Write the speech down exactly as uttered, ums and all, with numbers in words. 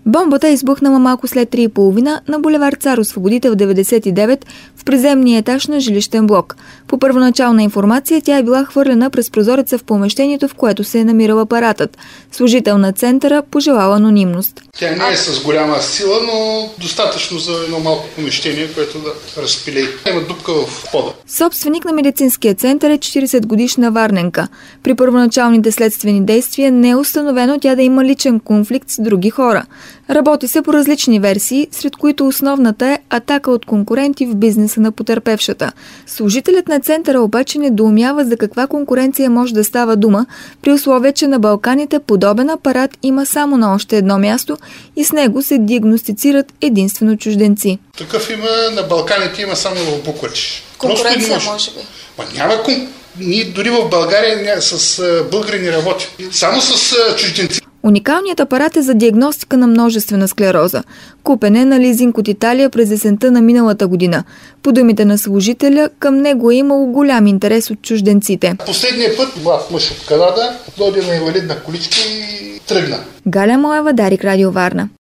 Бомбата е избухнала малко след три и половина на булевард Цар Освободител деветдесет и девет в приземния етаж на жилищен блок. По първоначална информация тя е била хвърлена през прозореца в помещението, в което се е намирал апаратът. Служител на центъра пожелал анонимност. Тя не е с голяма сила, но достатъчно за едно малко помещение, което да разпилее. Има дупка в пода. Собственик на медицинския център е четиридесетгодишна варненка. При първоначалните следствени действия не е установено тя да има личен конфликт с други хора. Работи се по различни версии, сред които основната е атака от конкуренти в бизнеса на потърпевшата. Служителят на центъра обаче недоумява за каква конкуренция може да става дума, при условие, че на Балканите подобен апарат има само на още едно място и с него се диагностицират единствено чужденци. Такъв има на Балканите, има само в Букурещ. Конкуренция може би? Ма няма конкуренция. Ние дори в България с българи не работим. Само с чужденци. Уникалният апарат е за диагностика на множествена склероза. Купен е на лизинг от Италия през есента на миналата година. По думите на служителя, към него е имало голям интерес от чужденците. Последния път млад мъж от Канада дойде на инвалидна количка и тръгна. Галя Моева, Дарик, Радио Варна.